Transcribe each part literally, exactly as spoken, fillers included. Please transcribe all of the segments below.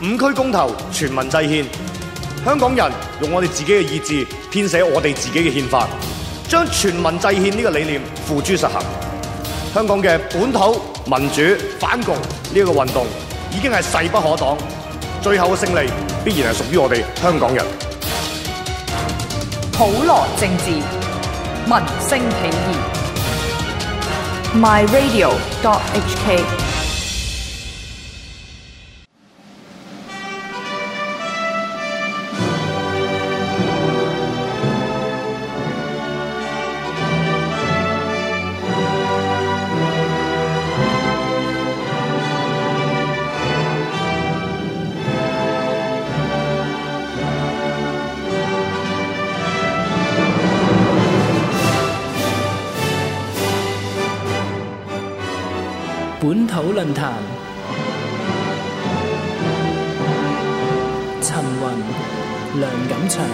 五區公投，全民制憲，香港人用我哋自己嘅意志編寫我哋自己嘅憲法，將全民制憲呢個理念付諸實行。香港嘅本土民主反共呢個運動已經係勢不可擋，最後嘅勝利必然係屬於我哋香港人。 普羅政治，民聲起義。My Radio dot H K。 本土論壇，陳雲、梁錦祥。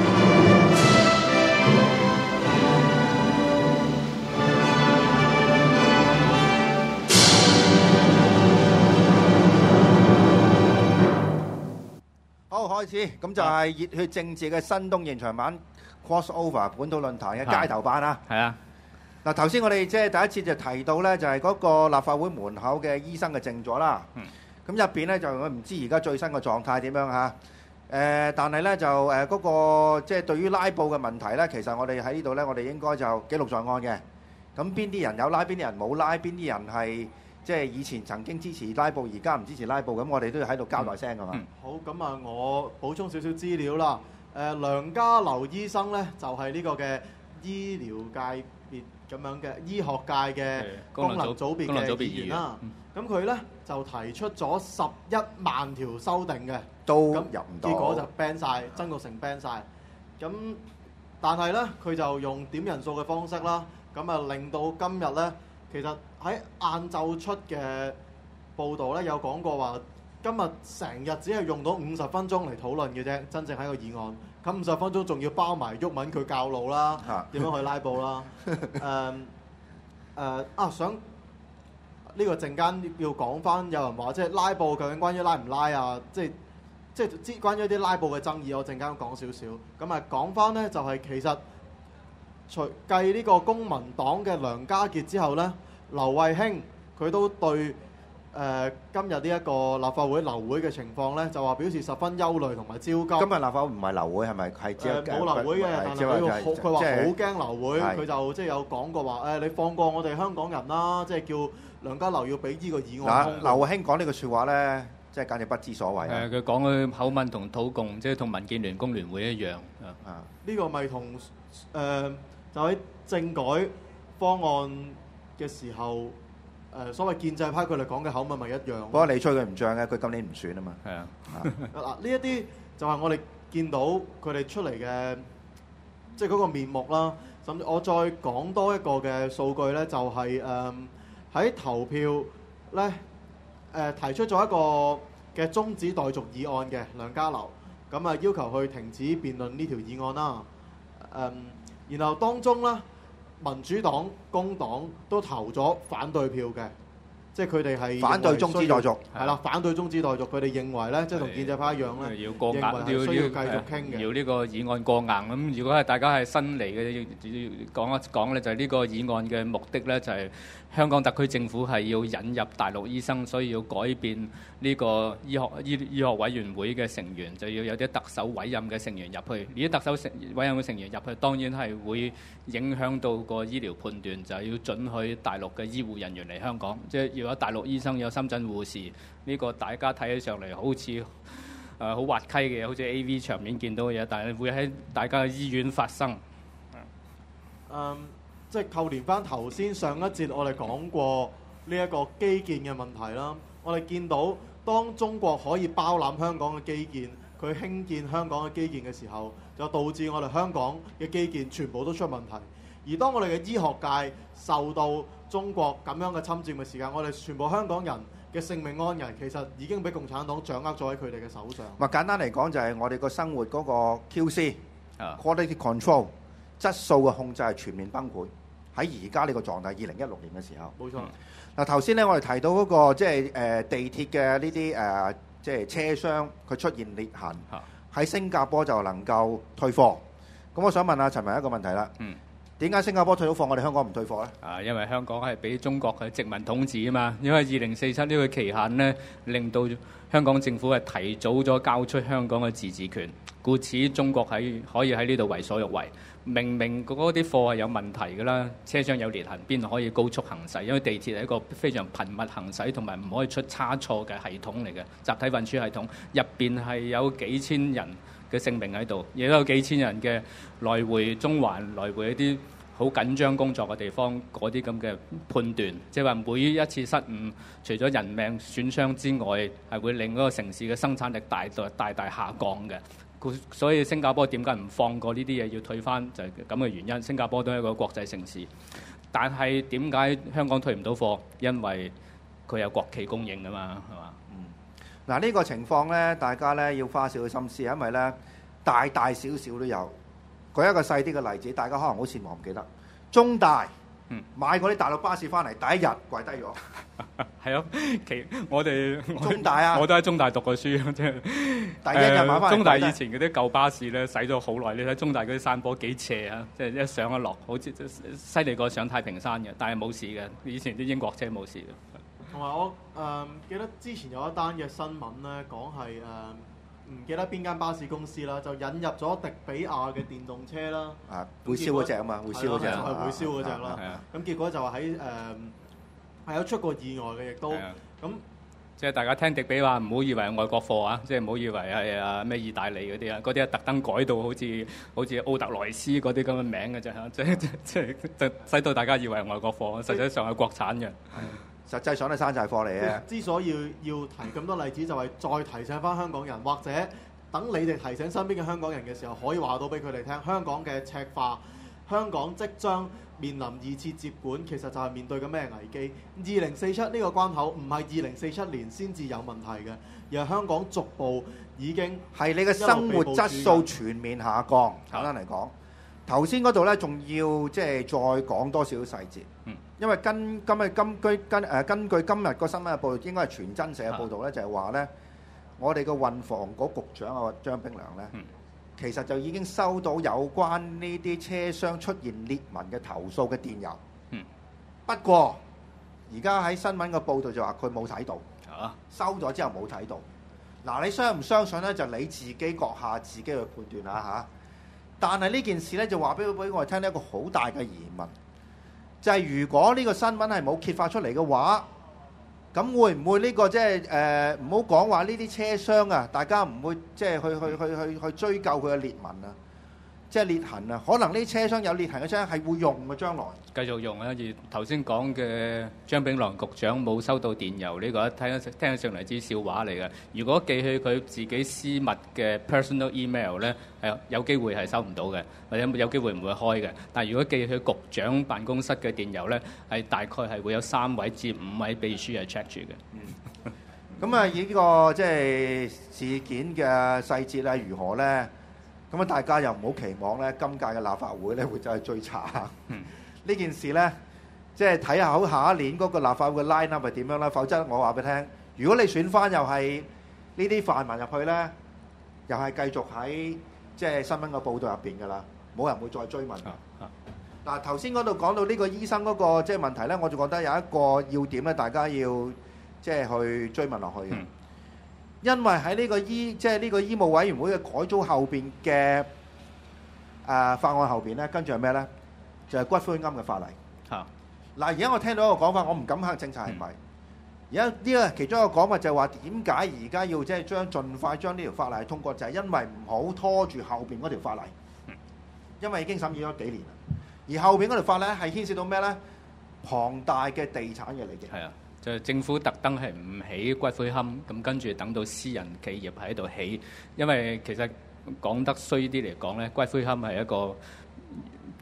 好，開始，咁就係熱血政治嘅新東現場版 crossover 本土論壇嘅街頭版啊！ 係啊！ 嗱，頭先我哋即係第一次就提到咧，就係嗰個立法會門口嘅醫生嘅靜坐啦。咁入邊咧就我唔知而家最新嘅狀態點樣嚇。誒，但係咧就誒嗰個即係對於拉布嘅問題咧，其實我哋喺呢度咧，我哋應該就記錄在案嘅。咁邊啲人有拉，邊啲人冇拉，邊啲人係即係以前曾經支持拉布，而家唔支持拉布，咁我哋都要喺度交代聲㗎嘛。 好，咁啊，我補充少少資料啦。誒，梁家騮醫生咧就係呢個嘅醫療界別咁樣嘅醫學界嘅功能組別嘅議員啦，咁佢咧就提出咗十一萬條修訂嘅， 都入唔到， 結果就 ban 晒，曾鈺成 ban 晒。咁但係咧，佢就用點人數嘅方式啦，咁啊令到今日咧，其實喺晏晝出嘅報道咧有講過話，今日成日只係用到五十分鐘嚟討論嘅啫，真正喺個議案。咁五十分鐘仲要包埋毓民佢教路啦，點樣去拉布啦？誒誒、呃、啊！想呢、呢個陣間要講翻，有人話即係拉布究竟關於拉唔拉啊？即係即係知關於啲拉布嘅爭議，我陣間講少少。咁啊講翻咧，就係、是、其實除繼呢個公民黨嘅梁家傑之後咧，劉慧卿佢都對。誒、呃、今日呢一個立法會流會嘅情況咧，就話表示十分憂慮同埋焦急。今日立法會唔係流會係咪？係只誒冇流會嘅，但係佢好佢話好驚流會，佢就即係有講過話誒、呃，你放過我哋香港人啦，即係叫梁家騮要俾呢個議案。 嗱，劉慧卿講呢句説話咧，即係簡直不知所謂。 誒，佢講嘅口吻同土共，即係同民建聯、工聯會一樣。 啊，呢個咪同誒就喺政改方案嘅時候。誒所謂建制派佢哋講嘅口吻咪一樣。 不過你吹佢唔漲嘅，佢今年唔選啊嘛。 係啊。 嗱，呢一啲就係我哋見到佢哋出嚟嘅，即係嗰個面目啦。甚至我再講多一個嘅數據咧，就係誒喺投票咧誒、呃、提出咗一個嘅中止待續議案嘅梁家騮，咁啊要求去停止辯論呢條議案啦。誒、呃，然後當中咧。民主黨、工黨都投咗反對票嘅，即係佢哋係反對中止待續， 係啦，反對中止待續。佢哋認為咧，即係同建制派一樣咧， 要過硬，要要需要繼續傾嘅， 要呢個議案過硬。咁如果係大家係新嚟嘅，要講一講咧，就係呢個議案嘅目的咧，就係香港特區政府係要引入大陸醫生，所以要改變呢個醫學醫醫學委員會嘅成員，就要有啲特首委任嘅成員入去。呢啲特首成委任嘅成員入去，當然係會影響到個醫療判斷，就係要准許大陸嘅醫護人員嚟香港，即係要有大陸醫生，有深圳護士。呢個大家睇起上嚟好似誒好滑稽嘅，好似 A V 場面見到嘅嘢，但係會喺大家嘅醫院發生。 嗯，即係扣連翻頭先上一節我哋講過呢一個基建嘅問題啦。我哋見到當中國可以包攬香港嘅基建，佢興建香港嘅基建嘅時候，就導致我哋香港嘅基建全部都出問題。而當我哋嘅醫學界受到中國咁樣嘅侵佔嘅時間，我哋全部香港人嘅性命安危其實已經俾共產黨掌握咗喺佢哋嘅手上。 咪簡單嚟講就係我哋個生活嗰個 Q C、quality control 質素嘅控制係全面崩潰。喺而家呢個狀態，二零一六年嘅時候。 冇錯。 嗱頭先咧，我哋提到嗰個即係誒地鐵嘅呢啲誒即係車廂佢出現裂痕，喺新加坡就能夠退貨。咁我想問下陳文一個問題啦。 嗯。 點解新加坡退到貨，我哋香港唔退貨咧？ 啊，因為香港係俾中國嘅殖民統治啊嘛。因為二零四七呢個期限呢，令到香港政府係提早咗交出香港嘅自治權，故此中國喺可以喺呢度為所欲為。明明嗰啲貨係有問題㗎啦，車廂有裂痕，邊可以高速行駛？因為地鐵係一個非常頻密行駛同埋唔可以出差錯嘅系統嚟嘅集體運輸系統，入邊係有幾千人嘅性命喺度，亦都有幾千人嘅來回中環、來回一啲好緊張工作嘅地方，嗰啲咁嘅判斷，即係話每一次失誤，除咗人命損傷之外，係會令嗰個城市嘅生產力大大大大下降嘅。所以新加坡點解唔放過呢啲嘢要退翻，就係咁嘅原因。新加坡都係一個國際城市，但係點解香港退唔到貨？因為佢有國企供應㗎嘛，係嘛？ 嗯。嗱，呢個情況咧，大家咧要花少少心思，因為咧大大小小都有。舉一個細啲嘅例子，大家可能好似我唔記得，中大。嗯，買嗰啲大陸巴士翻嚟，第一日跪低咗。 係咯，其我哋中大啊， 我都喺中大讀過書，即係第一日買翻嚟。 中大以前嗰啲舊巴士咧，使咗好耐。你睇中大嗰啲山坡幾斜啊，即係一上一落，好似犀利過上太平山嘅，但係冇事嘅。以前啲英國車冇事嘅。 同埋我誒、呃、記得之前有一單嘅新聞咧，講係誒。呃唔記得邊間巴士公司啦，就引入咗迪比亞嘅電動車啦。 啊，會燒嗰隻啊嘛，會燒嗰隻。 係係會燒嗰隻啦。咁結果就喺誒係有出過意外嘅，亦都咁。 即係大家聽迪比話，唔好以為係外國貨啊！即係唔好以為係啊咩意大利嗰啲啊，嗰啲係特登改到好似好似奧特萊斯嗰啲咁嘅名嘅啫嚇，即係即係即係使到大家以為係外國貨，實際上係國產嘅。 實際上係山寨貨嚟嘅。 之所以要要提咁多例子，就係再提醒翻香港人，或者等你哋提醒身邊嘅香港人嘅時候，可以話到俾佢哋聽，香港嘅赤化，香港即將面臨二次接管，其實就係面對緊咩危機？二零四七呢個關口唔係二零四七年先至有問題嘅，而係香港逐步已經係你嘅生活質素全面下降。簡單嚟講，頭先嗰度咧仲要即係再講多少細節。嗯。因為跟今日根據跟誒根據今日個新聞嘅報導，應該係全真社嘅報導咧，就係話咧，我哋嘅運房局局長啊張炳良咧，嗯、其實就已經收到有關呢啲車廂出現裂紋嘅投訴嘅電郵。嗯、不過而家喺新聞嘅報導就話佢冇睇到，啊、收咗之後冇睇到。嗱，你相唔相信咧？就你自己閣下自己去判斷下嚇。但係呢件事咧，就話俾俾我哋聽一個好大嘅疑問。就係如果呢個新聞係冇揭發出嚟嘅話，咁會唔會呢個即係誒唔好講話呢啲車廂啊？大家唔會即係去去去去去追究佢嘅裂紋啊，即係裂痕啊？可能呢啲車廂有裂痕嘅車廂係會用嘅，將來繼續用啊！而頭先講嘅張炳良局長冇收到電郵呢個，聽聽上嚟支笑話嚟嘅。如果寄去佢自己私密嘅 personal email 咧，係有機會係收唔到嘅，或者有機會唔會開嘅。但係如果寄去局長辦公室嘅電郵咧，係大概係會有三位至五位秘書係 check 住嘅。 嗯。咁啊，以呢個即係事件嘅細節係如何咧？咁啊，大家又唔好期望咧，今屆嘅立法會咧會就係最差。嗯。呢件事呢，即係睇下好下一年嗰個立法會嘅 line up 係點樣啦。否則我話俾你聽，如果你選翻又係呢啲泛民入去呢，又係繼續喺即係新聞嘅報導入邊㗎啦，冇人會再追問。嗱，頭先嗰度講到呢個醫生嗰個即係問題呢，我就覺得有一個要點呢，大家要即係去追問落去嘅。嗯、因為喺呢個醫即係呢個醫務委員會嘅改組後邊嘅誒法案後邊呢，跟住係咩呢？就係骨灰龕嘅法例。嚇、啊！嗱，而家我聽到一個講法，我唔敢肯定政策係咪。而家呢個其中一個講法就係話，點解而家要即係將盡快將呢條法例通過，就係、是、因為唔好拖住後邊嗰條法例。嗯、因為已經審議咗幾年啦。而後邊嗰條法例係牽涉到咩咧？龐大嘅地產嘅利益。係啊，就係、政府特登係唔起骨灰龕，咁跟住等到私人企業喺度起。因為其實講得衰啲嚟講咧，骨灰龕係一個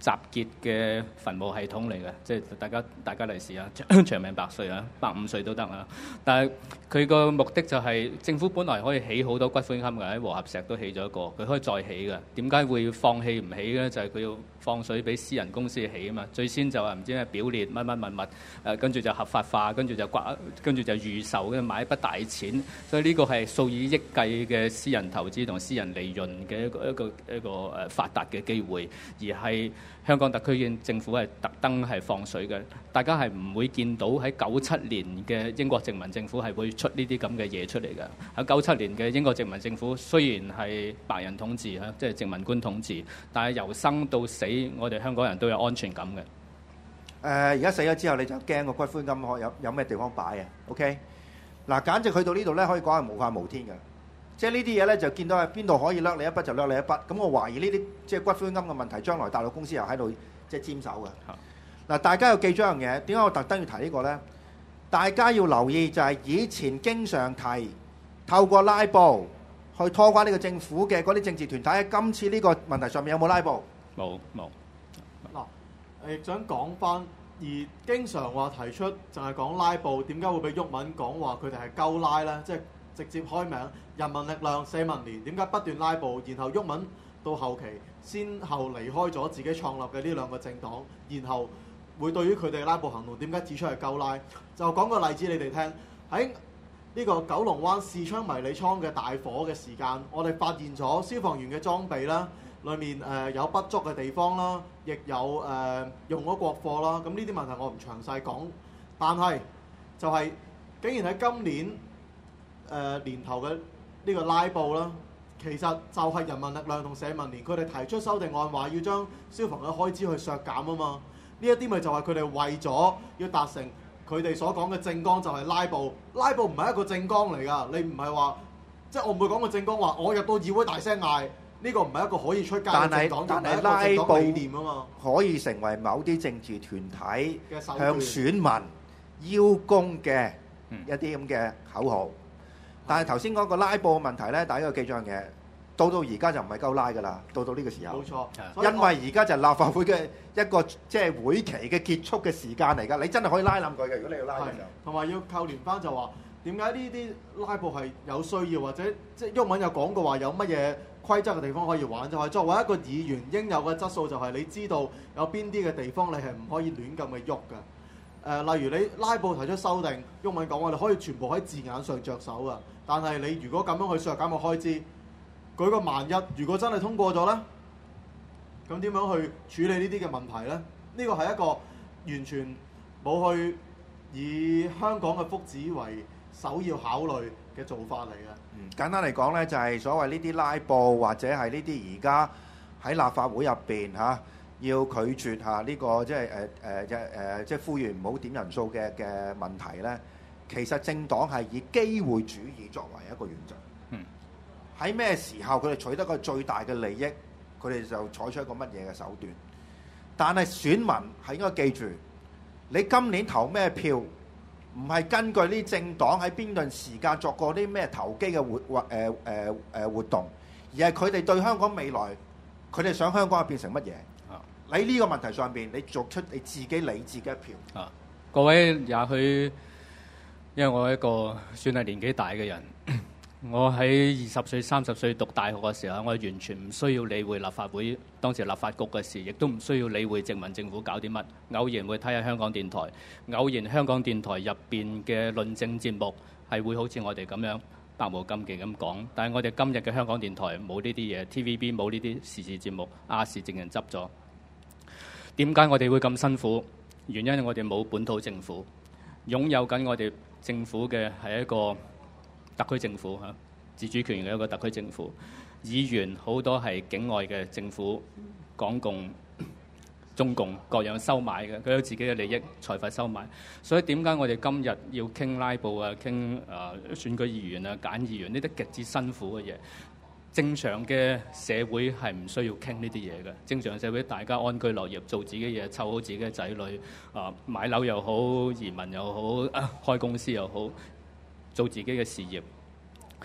集結嘅墳墓系統嚟嘅，即係大家大家嚟試啊，長命百歲啊，百五歲都得啊。但係佢個目的就係、是、政府本來可以起好多骨灰龕嘅，喺和合石都起咗一個，佢可以再起嘅。點解會放棄唔起咧？就係、是、佢要放水俾私人公司起啊嘛。最先就話唔知咩表列乜乜物物，誒跟住就合法化，跟住就掛，跟住就預售，跟住買一筆大錢。所以呢個係數以億計嘅私人投資同私人利潤嘅一個一個一個誒發達嘅機會，而係香港特區嘅政府係特登係放水嘅。大家係唔會見到喺九七年嘅英國殖民政府係會出呢啲咁嘅嘢出嚟嘅。喺九七年嘅英國殖民政府雖然係白人統治嚇，即係殖民官統治，但係由生到死，我哋香港人都有安全感嘅。誒、 呃，而家死咗之後，你就驚個骨灰龕可有有咩地方擺啊 ？OK， 嗱，簡直去到呢度咧，可以講係無法無天嘅。即係呢啲嘢咧，就見到喺邊度可以掠你一筆就掠你一筆。咁我懷疑呢啲即係骨灰龕嘅問題，將來大陸公司又喺度即係沾手嘅。嗱，大家要記住一樣嘢，點解我特登要提呢個咧？大家要留意就係以前經常提透過拉布去拖關呢個政府嘅嗰啲政治團體，喺今次呢個問題上面有冇拉布？ 冇冇。 嗱，亦想講翻，而經常話提出就係講拉布，點解會俾毓民講話佢哋係鳩拉咧？即係直接開名人民力量、社民連，點解不斷拉布？然後毓民到後期先後離開咗自己創立嘅呢兩個政黨，然後會對於佢哋拉布行動點解指出係鳩拉？就講個例子你哋聽，喺呢個九龍灣視窗迷你倉嘅大火嘅時間，我哋發現咗消防員嘅裝備啦，裏面誒、呃、有不足嘅地方啦，亦有誒、呃、用咗國貨啦。咁呢啲問題我唔詳細講，但係就係、是、竟然喺今年誒、呃、年頭嘅呢個拉布啦，其實就係人民力量同社民連佢哋提出修訂案，話要將消防嘅開支去削減啊嘛。呢一啲咪就係佢哋為咗要達成佢哋所講嘅政綱，就係拉布。拉布唔係一個政綱嚟㗎，你唔係話即係我唔會講個政綱話我入到議會大聲嗌，呢個唔係一個可以出街嘅政黨， 但係但係拉布理念啊嘛， 可以成為某啲政治團體嘅手段向選民邀功嘅一啲咁嘅口號。但係頭先講個拉布嘅問題咧，大家要記住樣嘢，到到而家就唔係夠拉㗎啦，到到呢個時候。 冇錯， 因為而家就係立法會嘅一個即係會期嘅結束嘅時間嚟㗎，你真係可以拉冧佢嘅。如果你要拉嘅時候， 同埋要扣連翻就話點解呢啲拉布係有需要，或者即係毓民有講過話有乜嘢規則嘅地方可以玩，就係、是、作為一個議員應有嘅質素，就係你知道有邊啲嘅地方你係唔可以亂咁去喐嘅。誒、呃，例如你拉布提出修訂，毓民講話你可以全部喺字眼上着手㗎，但係你如果咁樣去削減個開支，舉個萬一，如果真係通過咗咧，咁點樣去處理呢啲嘅問題咧？呢個係一個完全冇去以香港嘅福祉為首要考慮嘅做法嚟嘅。 嗯，簡單嚟講咧，就係、是、所謂呢啲拉布或者係呢啲而家喺立法會入邊嚇要拒絕嚇呢、這個即係誒誒即係誒即係呼籲唔好點人數嘅嘅問題咧，其實政黨係以機會主義作為一個原則。 嗯， 喺咩時候佢哋取得個最大嘅利益，佢哋就採取一個乜嘢嘅手段。但係選民係應該記住，你今年投咩票，唔係根據呢政黨喺邊段時間作過啲咩投機嘅活或誒誒誒活動，而係佢哋對香港未來，佢哋想香港變成乜嘢？啊！喺呢個問題上邊，你作出你自己理智嘅一票。 啊！各位也許因為我係一個算係年紀大嘅人。我喺二十歲、三十歲讀大學嘅時候，我完全唔需要理會立法會當時立法局嘅事，亦都唔需要理會殖民政府搞啲乜。偶然會睇下香港電台，偶然香港電台入邊嘅論政節目係會好似我哋咁樣百無禁忌咁講。但係我哋今日嘅香港電台冇呢啲嘢 ，T V B 冇呢啲時事節目，亞視淨人執咗。點解我哋會咁辛苦？原因係我哋冇本土政府，擁有緊我哋政府嘅係一個特區政府嚇，自主權嘅一個特區政府，議員好多係境外嘅政府、港共、中共各樣收買嘅，佢有自己嘅利益、財閥收買。所以點解我哋今日要傾拉布啊、傾誒、呃、選舉議員啊、揀議員呢啲極之辛苦嘅嘢？正常嘅社會係唔需要傾呢啲嘢嘅。正常社會大家安居樂業，做自己嘢，湊好自己嘅仔女，啊、呃、買樓又好，移民又好、呃，開公司又好。做自己嘅事業，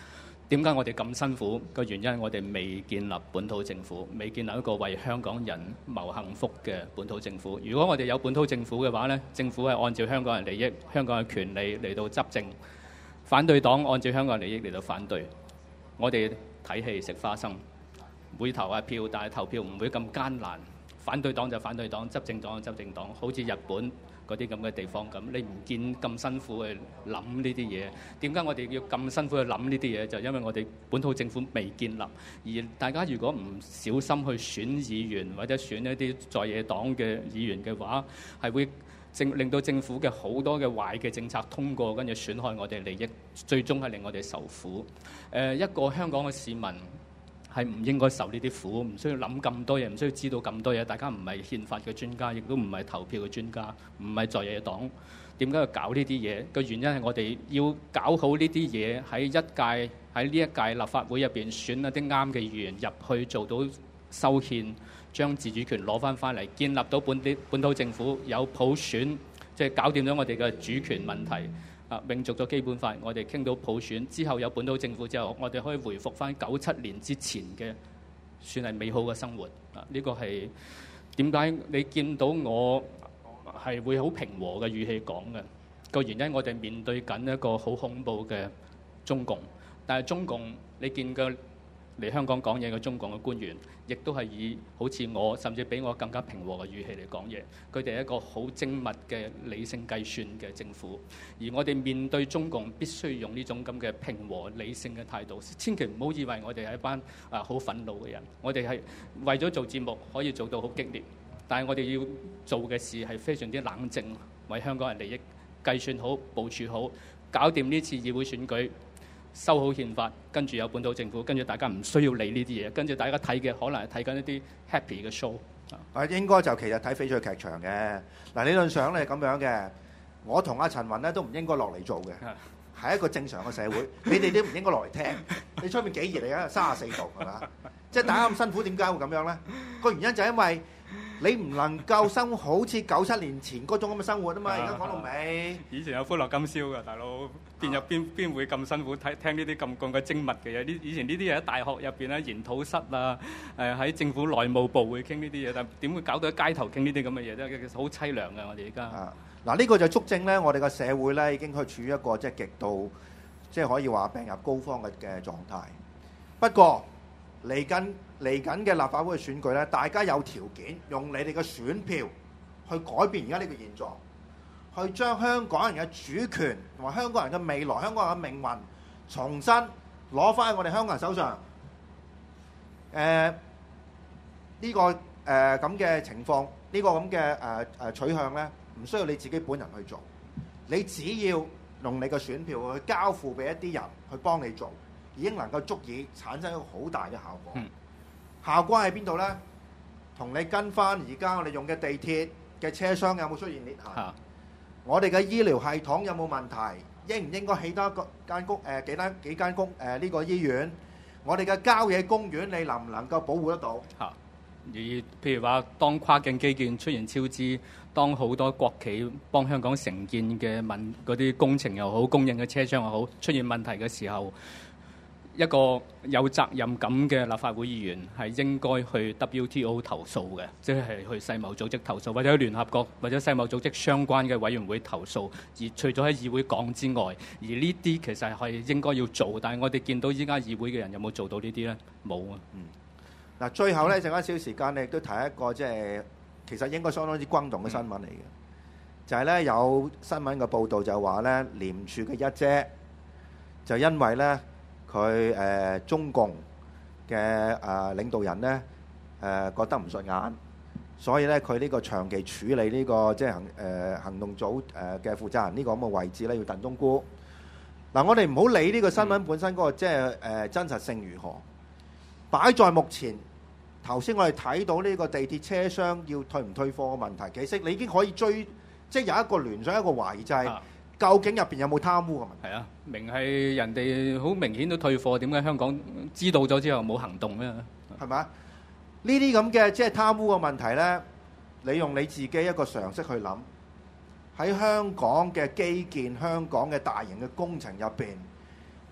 點解我哋咁辛苦？個原因係我哋未建立本土政府，未建立一個為香港人謀幸福嘅本土政府。如果我哋有本土政府嘅話呢，政府係按照香港人利益、香港嘅權利嚟到執政，反對黨按照香港人利益嚟到反對。我哋睇戲食花生，會投下票，但係投票唔會咁艱難。反對黨就反對黨，執政黨就執政黨，好似日本嗰啲咁嘅地方咁，你唔見咁辛苦去諗呢啲嘢。點解我哋要咁辛苦去諗呢啲嘢？就因為我哋本土政府未建立，而大家如果唔小心去選議員或者選一啲在野黨嘅議員嘅話，係會政令到政府嘅好多嘅壞嘅政策通過，跟住損害我哋利益，最終係令我哋受苦。誒、呃，一個香港嘅市民係唔應該受呢啲苦，唔需要諗咁多嘢，唔需要知道咁多嘢。大家唔係憲法嘅專家，亦都唔係投票嘅專家，唔係在野黨，點解要搞呢啲嘢？個原因係我哋要搞好呢啲嘢，喺一屆喺呢一屆立法會入邊選一啲啱嘅議員入去做到修憲，將自主權攞翻翻嚟，建立到本啲本土政府有普選，即係搞掂咗我哋嘅主權問題。啊，永續咗基本法，我哋傾到普選之後有本土政府之後，我哋可以回復翻九七年之前嘅算係美好嘅生活。啊，呢個係點解你見到我係會好平和嘅語氣講嘅個原因？我哋面對緊一個好恐怖嘅中共，但係中共你見嘅嚟香港講嘢嘅中共嘅官員，亦都係以好似我甚至比我更加平和嘅語氣嚟講嘢。佢哋係一個好精密嘅理性計算嘅政府，而我哋面對中共必須用呢種咁嘅平和理性嘅態度。千祈唔好以為我哋係一班啊好憤怒嘅人，我哋係為咗做節目可以做到好激烈，但係我哋要做嘅事係非常之冷靜，為香港人利益計算好、部署好，搞掂呢次議會選舉。修好憲法，跟住有本土政府，跟住大家唔需要理呢啲嘢，跟住大家睇嘅可能係睇緊一啲 happy 嘅 show。 啊，應該就其實睇翡翠劇場嘅。嗱，理論上咧係咁樣嘅，我同阿陳雲咧都唔應該落嚟做嘅，係一個正常嘅社會，你哋都唔應該落嚟聽。你出面幾熱嚟啊？三十四度係嘛？即係大家咁辛苦，點解會咁樣咧？個原因就係因為你唔能夠生活好似九七年前嗰種咁嘅生活啊嘛。而家講到尾， 以前有歡樂今宵㗎，大佬邊有邊邊會咁辛苦睇聽呢啲咁咁嘅精密嘅嘢？呢以前呢啲嘢喺大學入邊咧研討室啊，誒喺政府內務部會傾呢啲嘢，但點會搞到喺街頭傾呢啲咁嘅嘢咧？其實好凄涼㗎，我哋而家。 啊，嗱呢個就足證咧，我哋嘅社會咧已經去處於一個即係極度，即係可以話病入膏肓嘅嘅狀態。不過嚟緊嚟緊嘅立法會嘅選舉咧，大家有條件用你哋嘅選票去改變而家呢個現狀，去將香港人嘅主權同埋香港人嘅未來、香港人嘅命運重新攞翻喺我哋香港人手上。誒、呃、呢、呢個誒咁嘅情況，呢、呢個咁嘅誒誒取向咧，唔需要你自己本人去做，你只要用你嘅選票去交付俾一啲人去幫你做，已經能夠足以產生一個好大嘅效果。嗯、效果喺邊度咧？同你跟翻而家我哋用嘅地鐵嘅車廂有冇出現裂痕？啊、我哋嘅醫療系統有冇問題？應唔應該起多一個間公誒幾單幾間公誒呢個醫院？我哋嘅郊野公園你能唔能夠保護得到？嚇、啊！而譬如話，當跨境基建出現超支，當好多國企幫香港承建嘅問嗰啲工程又好，供應嘅車廂又好出現問題嘅時候，一個有責任感嘅立法會議員係應該去 W T O 投訴嘅，即係去世貿組織投訴，或者去聯合國或者世貿組織相關嘅委員會投訴。而除咗喺議會講之外，而呢啲其實係應該要做，但係我哋見到依家議會嘅人有冇做到呢啲咧？冇啊。嗯。嗱，最後咧剩翻少少時間，你亦都提一個即係其實應該相當之轟動嘅新聞嚟嘅，嗯、就係咧有新聞嘅報導就話咧廉署嘅一姐就因為咧。佢誒、呃、中共嘅誒、呃、領導人咧誒、呃、覺得唔順眼，所以咧佢呢個長期處理呢、這個即係行誒、呃、行動組誒嘅負責人呢個咁嘅位置咧要燉冬菇。嗱、呃，我哋唔好理呢個新聞本身嗰、那個、嗯、即係誒、呃、真實性如何，擺在目前頭先我哋睇到呢個地鐵車廂要退唔退貨嘅問題，其實你已經可以追，即係有一個聯想一個懷疑就係、是。啊究竟入邊有冇貪污嘅問題？係啊，明係人哋好明顯都退貨，點解香港知道咗之後冇行動咧？係咪？呢啲咁嘅即係貪污嘅問題咧，你用你自己一個常識去諗，喺香港嘅基建、香港嘅大型嘅工程入邊，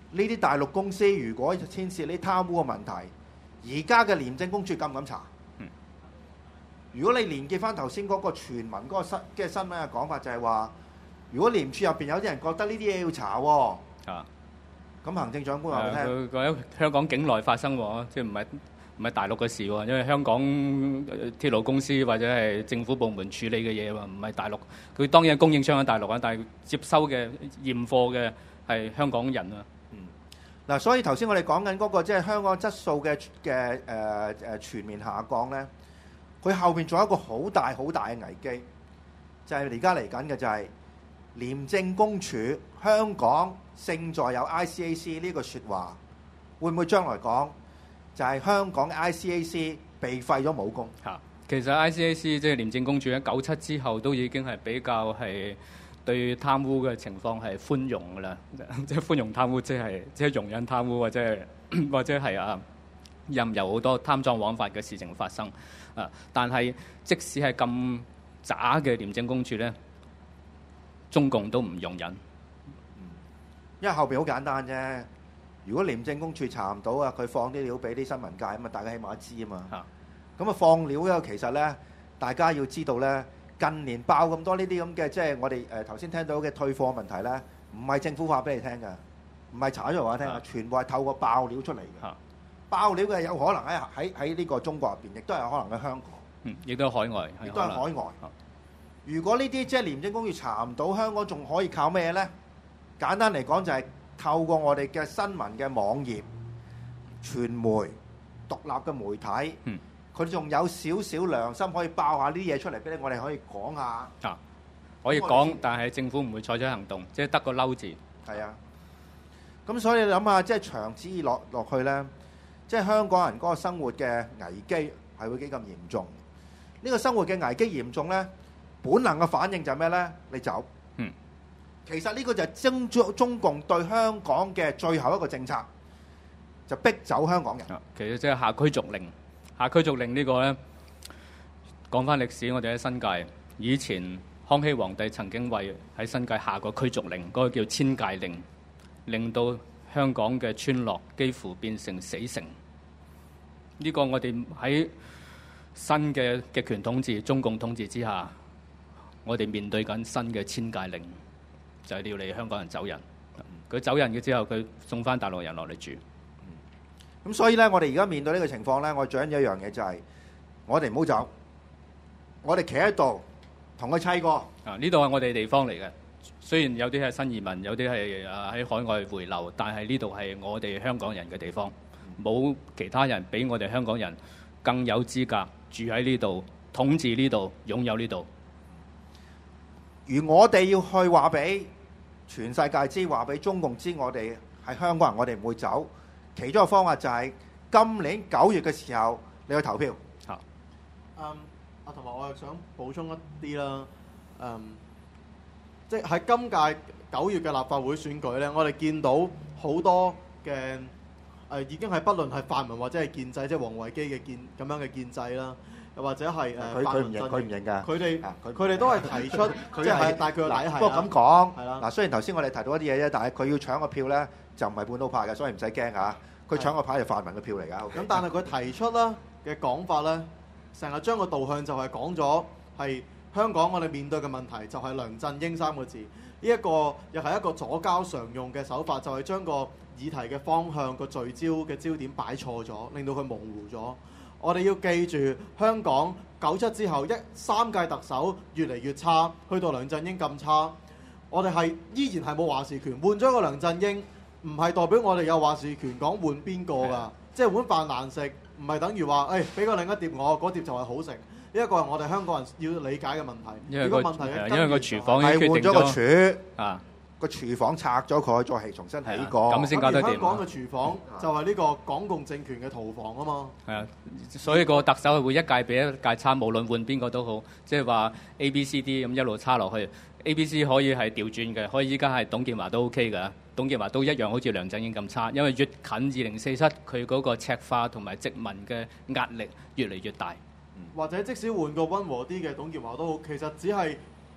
呢啲大陸公司如果牽涉呢貪污嘅問題，而家嘅廉政公署敢唔敢查？ 嗯、 如果你連結翻頭先嗰個傳聞嗰個新嘅新聞嘅講法，就係話，如果廉署入邊有啲人覺得呢啲嘢要查喎， 啊， 咁行政長官話俾你聽， 佢喺香港境內發生喎，即係唔係唔係大陸嘅事喎，因為香港鐵路公司或者係政府部門處理嘅嘢喎，唔係大陸。佢當然係供應商喺大陸啊，但係接收嘅驗貨嘅係香港人啊。 嗱，所以頭先我哋講緊嗰個即係香港質素嘅嘅誒誒全面下降咧，佢後邊仲有一個好大好大嘅危機，就係而家嚟緊嘅就係廉政公署香港勝在有 I C A C 呢個説話，會唔會將來講就係香港 I C A C 被廢咗武功？ 嚇，其實 I C A C 即係廉政公署喺九七之後都已經係比較係對貪污嘅情況係寬容㗎啦，即係寬容貪污，即係即係容忍貪污，或者係或者係啊任由好多貪贓枉法嘅事情發生啊。但係即使係咁渣嘅廉政公署咧，中共都唔容忍， 因為後邊好簡單啫。如果廉政公署查唔到啊，佢放啲料俾啲新聞界咁啊，大家起碼知啊嘛。咁啊放料咧，其實咧，大家要知道咧。近年爆咁多呢啲咁嘅，即係我哋誒頭先聽到嘅退貨問題咧，唔係政府話俾你聽㗎，唔係查咗話聽㗎，全部係透過爆料出嚟嘅。爆料嘅有可能喺喺喺呢個中國入邊，亦都係可能喺香港， 嗯，亦都係海外， 亦都係海外。如果呢啲即係廉政公署查唔到，香港仲可以靠咩咧？簡單嚟講就係透過我哋嘅新聞嘅網頁、傳媒、獨立嘅媒體。嗯，佢仲有少少良心，可以爆下呢啲嘢出嚟俾你，我哋可以講下。 啊，可以講，但係政府唔會採取行動，即係得個嬲字。 係啊，咁所以你諗下，即係長此以落落去咧，即係香港人嗰個生活嘅危機係會幾咁嚴重？呢個生活嘅危機嚴重咧，本能嘅反應就係咩咧？你走。 嗯。 其實呢個就係中中中共對香港嘅最後一個政策，就逼走香港人。 啊，其實即係下驅逐令。下驅逐令呢個呢，講翻歷史，我哋喺新界以前康熙皇帝曾經為喺新界下過驅逐令，嗰個叫遷界令，令到香港嘅村落幾乎變成死城。呢個我哋喺新嘅極權統治、中共統治之下，我哋面對緊新嘅遷界令，就係要你香港人走人。佢走人嘅之後，佢送翻大陸人落嚟住。 咁所以咧，我哋而家面對呢個情況咧，我最緊要一樣嘢就係，我哋唔好走，我哋企喺度同佢砌過。 啊，呢度係我哋地方嚟嘅，雖然有啲係新移民，有啲係啊喺海外回流，但係呢度係我哋香港人嘅地方，冇其他人比我哋香港人更有資格住喺呢度、統治呢度、擁有呢度。 而我哋要去話俾全世界知，話俾中共知，我哋係香港人，我哋唔會走。其中一個方法就係今年九月嘅時候，你去投票。 嚇。 嗯，啊，同埋我又想補充一啲啦。嗯，即係喺今屆九月嘅立法會選舉咧，我哋見到好多嘅誒、呃，已經係不論係泛民或者係建制，即係王維基嘅建咁樣嘅建制啦，又或者係誒泛民陣營， 佢唔認㗎。 佢哋佢哋都係提出，即係但係佢個底係。 不過咁講， 係啦。 嗱，雖然頭先我哋提到一啲嘢啫，但係佢要搶個票咧，就唔係本土派嘅，所以唔使驚嚇。佢搶個牌係泛民嘅票嚟㗎。 咁但係佢提出啦嘅講法咧，成日將個導向就係講咗係香港我哋面對嘅問題就係梁振英三個字。呢一個又係一個左膠常用嘅手法，就係將個議題嘅方向、個聚焦嘅焦點擺錯咗，令到佢模糊咗。我哋要記住，香港九七之後一三屆特首越嚟越差，去到梁振英咁差，我哋係依然係冇話事權。換咗個梁振英，唔係代表我哋有話事權講換邊個㗎，即係碗飯難食，唔係等於話誒俾個另一碟我，嗰碟就係好食。呢一個係我哋香港人要理解嘅問題。 因為個問題嘅因為個廚房已經係換咗個廚啊，個廚房拆咗佢，再係重新起過。 咁先搞得掂。 香港嘅廚房就係呢個港共政權嘅屠房啊嘛。 係啊，所以個特首係會一屆比一屆差，無論換邊個都好，即係話 A、B、C、D 咁一路差落去。A、B、C 可以係調轉嘅，可以依家係董建華都 OK 㗎。董建華都一樣好似梁振英咁差，因為越近二零四七，佢嗰個赤化同埋殖民嘅壓力越嚟越大。 或者即使換個溫和啲嘅董建華都好，其實只係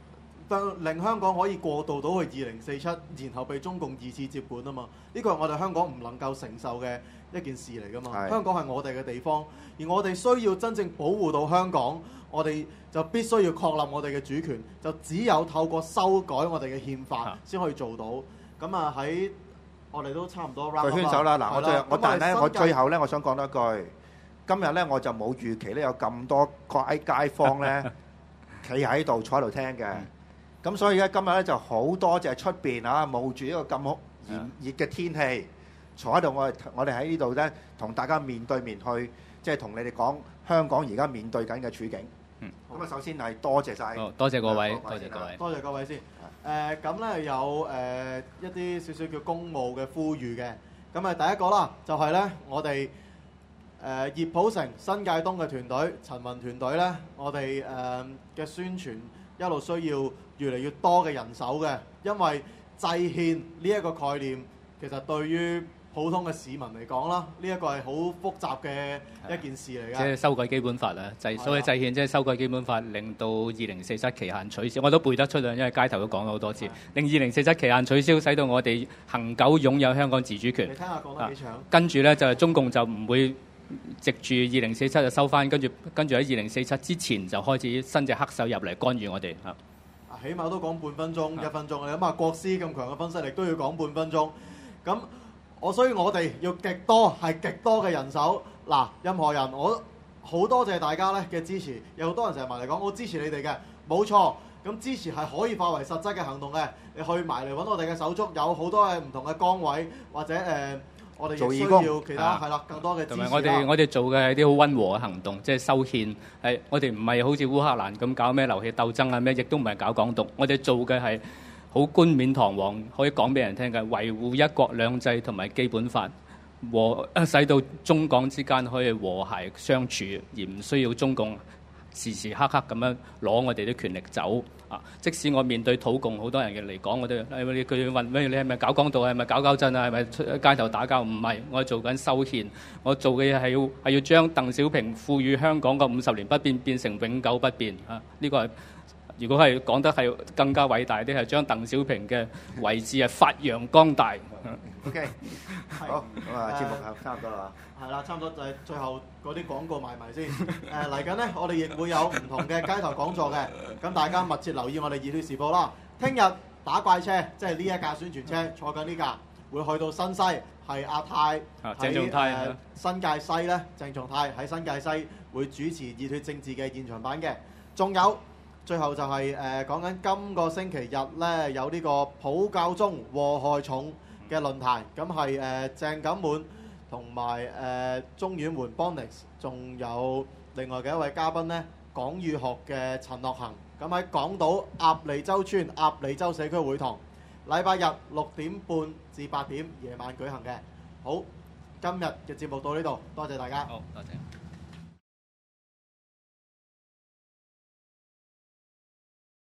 讓令香港可以過渡到去二零四七，然後被中共二次接管啊嘛。呢個係我哋香港唔能夠承受嘅一件事嚟噶嘛。 係香港係我哋嘅地方，而我哋需要真正保護到香港，我哋就必須要確立我哋嘅主權，就只有透過修改我哋嘅憲法先可以做到。咁啊喺我哋都差唔多 wrap 佢圈手啦，嗱，我最我但係咧， 咁我最後咧，我想講多一句，今日咧我就冇預期咧有咁多街街坊咧企喺度坐喺度聽嘅，咁所以咧今日咧就好多謝出邊啊，冒住一個咁好炎熱嘅天氣坐喺度，我哋我哋喺呢度咧同大家面對面去，即係同你哋講香港而家面對緊嘅處境。 嗯， 咁啊，首先係多謝晒， 好多謝各位， 啊多謝各位。 多謝各位先。誒咁咧有誒、呃、一啲少少叫公務嘅呼籲嘅。咁啊第一個啦，就係、是、咧我哋誒、呃、葉普成新界東嘅團隊、陳雲團隊咧，我哋誒嘅宣傳一路需要越嚟越多嘅人手嘅，因為制憲呢一個概念其實對於普通嘅市民嚟講啦，呢一個係好複雜嘅一件事嚟㗎。 即係修改基本法啦，制所謂制憲即係修改基本法，令到二零四七期限取消。我都背得出啦，因為街頭都講咗好多次，令二零四七期限取消，使到我哋恒久擁有香港自主權。 你聽下講得幾長？ 跟住咧就係中共就唔會藉住二零四七就收翻，跟住跟住喺二零四七之前就開始伸隻黑手入嚟干預我哋嚇。 啊，起碼都講半分鐘、一分鐘。你諗下，國師咁強嘅分析力都要講半分鐘，咁。我所以我哋要極多係極多嘅人手。嗱，任何人我好多謝大家咧嘅支持，有好多人成日埋嚟講，我支持你哋嘅，冇錯。咁支持係可以化為實質嘅行動嘅。你去埋嚟揾我哋嘅手足，有好多嘅唔同嘅崗位，或者誒、呃，我哋亦需要其他係啦，更多嘅支持啦。 同埋我哋我哋做嘅係啲好溫和嘅行動，即係修憲係我哋唔係好似烏克蘭咁搞咩流血鬥爭啊咩，亦都唔係搞港獨。我哋做嘅係好冠冕堂皇，可以講俾人聽嘅，維護一國兩制同埋基本法，和使到中港之間可以和諧相處，而唔需要中共時時刻刻咁樣攞我哋啲權力走啊！即使我面對土共，好多人嘅嚟講，我都佢問咩？你係咪搞港獨啊？係咪搞搞震啊？係咪出街頭打交？唔係，我做緊修憲，我做嘅嘢係要係要將鄧小平賦予香港個五十年不變變成永久不變啊！呢個係。如果係講得係更加偉大啲，係將鄧小平嘅位置係發揚光大。 OK，好，咁啊，節目係差唔多啦。 係啦，差唔多就係最後嗰啲廣告賣埋先。誒嚟緊咧，我哋亦會有唔同嘅街頭講座嘅，咁大家密切留意我哋熱血時報啦。聽日打怪車，即係呢一架宣傳車，坐緊呢架會去到新西，係阿泰喺誒新界西咧，鄭松泰喺新界西會主持熱血政治嘅現場版嘅，仲有。最後就係誒講緊今個星期日咧有呢個普教中禍害重嘅論壇，咁係誒鄭錦滿同埋誒鍾婉媛 Bonix， 仲有另外嘅一位嘉賓咧，港語學嘅陳樂行，咁喺港島鴨脷洲村鴨脷洲社區會堂，禮拜日六點半至八點夜晚舉行嘅。好，今日嘅節目到呢度，多謝大家。 好，多謝。